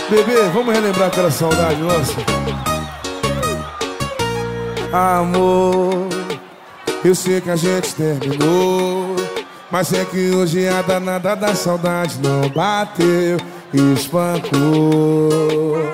Bebê, vamos relembrar aquela saudade nossa? Amor, eu sei que a gente terminou, mas é que hoje a danada da saudade não bateu e espancou.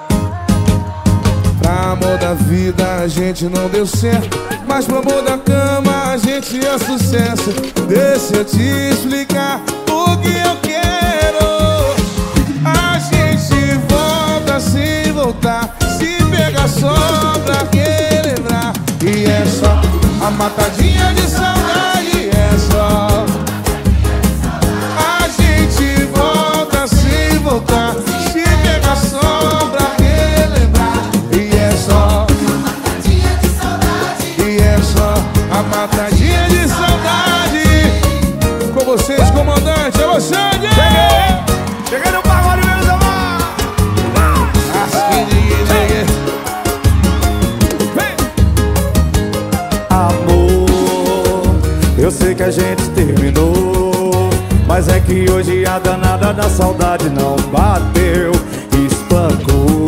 Pra amor da vida a gente não deu certo, mas pro amor da cama a gente é sucesso. Deixa eu te explicar o que eu quero. A gente volta sem voltar, se pegar só pra relembrar. E é só a matadinha de saudade, é só. A gente volta sem voltar, se pegar só pra relembrar. E é só a matadinha de saudade, e é só a matadinha de saudade. Com vocês, comandante, é você, cheguei no pagode, meus amores. Amor, eu sei que a gente terminou, mas é que hoje a danada da saudade não bateu, espancou.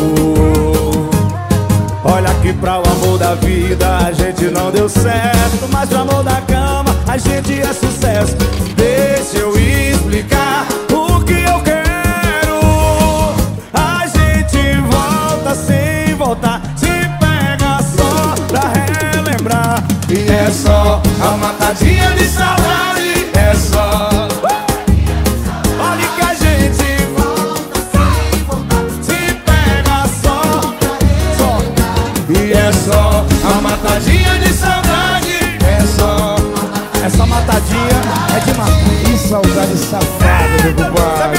Olha que pra o amor da vida a gente não deu certo, mas pro amor da cama a gente é sucesso. Deixa eu explicar o que eu quero. A gente volta sem voltar, se pega só pra relembrar. E é só a matadinha de saudade, é só. Olha que a gente volta sem voltar, se pega só. E é só a matadinha de saudade, é só. Essa matadinha é de matar. Que saudade safada, meu compadre.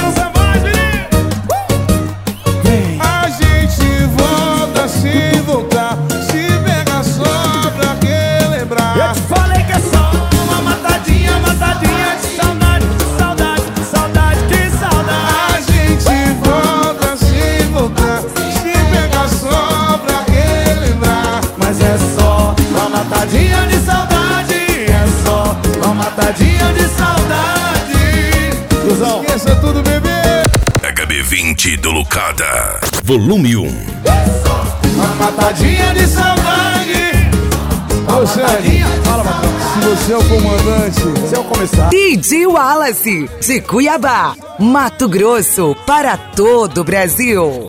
A gente volta sem voltar, se pega só pra relembrar. Eu te falei que é só uma matadinha, matadinha de saudade, saudade, saudade, que saudade. A gente volta sem voltar, se pega só pra relembrar. Mas é só uma matadinha de saudade, é só uma matadinha de saudade. Cusão. Esqueça tudo, bebê. HB20 do Lucada, volume 1. Uma matadinha de saudade. Ô, Sérgio, Fala, Matheus. se você é o comandante, Se eu começar. DJ Wallace, de Cuiabá, Mato Grosso, para todo o Brasil.